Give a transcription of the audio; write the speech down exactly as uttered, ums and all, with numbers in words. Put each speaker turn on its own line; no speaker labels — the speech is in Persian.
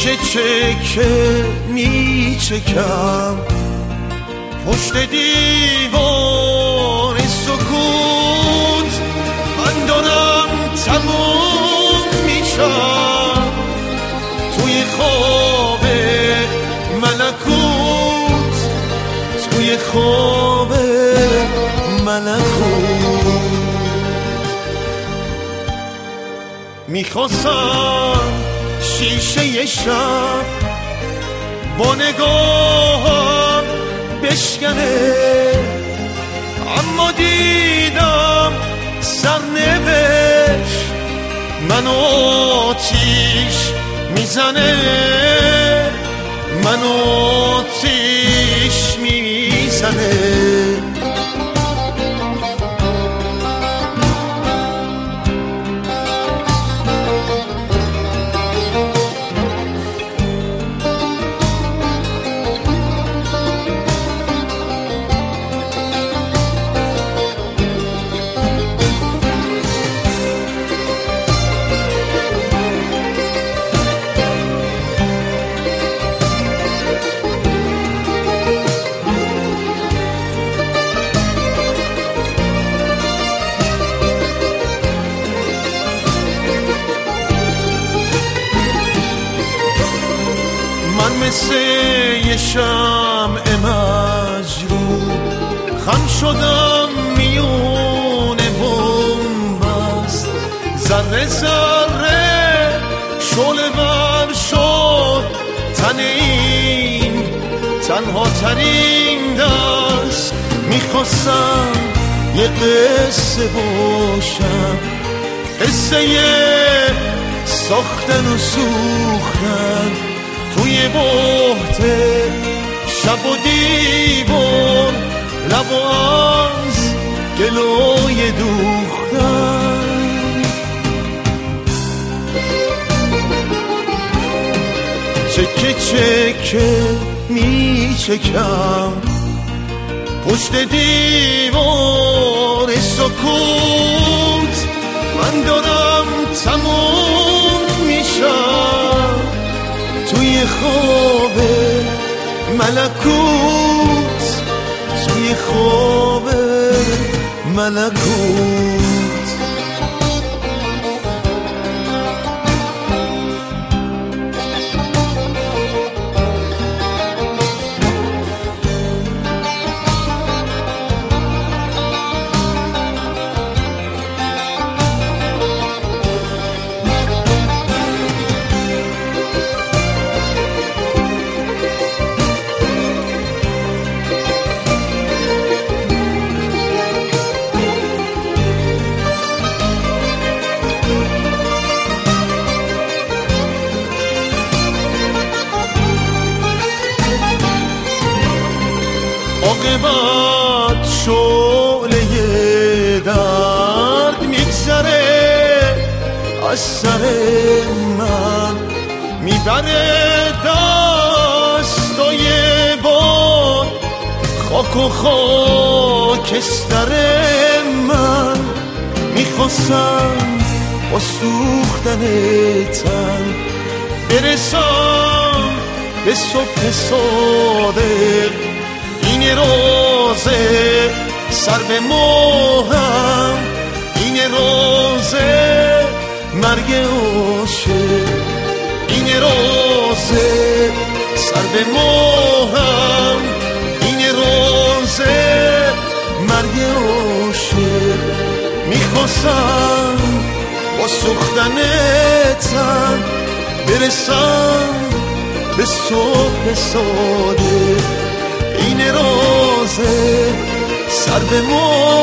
چکه چکه می چکم پشت دیوار سکوت، من دارم تموم میشم توی خواب ملکوت، توی خواب ملکوت. میخواستم شیشه شب با نگاهم بشکنه، اما دیدم سرنوشت منو آتیش میزنه، منو آتیش میزنه. مثل یه شمع مجروح خم شدم میونه بنبست، ذره ذره شعله ور شد تن این تنها ترین دست. میخواستم یه قصه باشم، قصه ساختن و سوختن توی بحت شب و دیوار، لب و از گلوی دوختن. چکه چکه می چکم پشت دیوار سکوت، من دارم تموم میشم توی خواب ملکوت، توی خواب ملکوت. عاقبت شعله درد میگذره از سر من، میبره دستای باد خاک و خاکستر من. میخواستم با سوختن تن برسم به صبح صادق، این روزه سر به ماهم، این روزه مرگ عاشق، این روزه سر به ماهم، این روزه مرگ عاشق. میخواستم با سوختن تن برسم به صبح صادق، این روزه سر به ما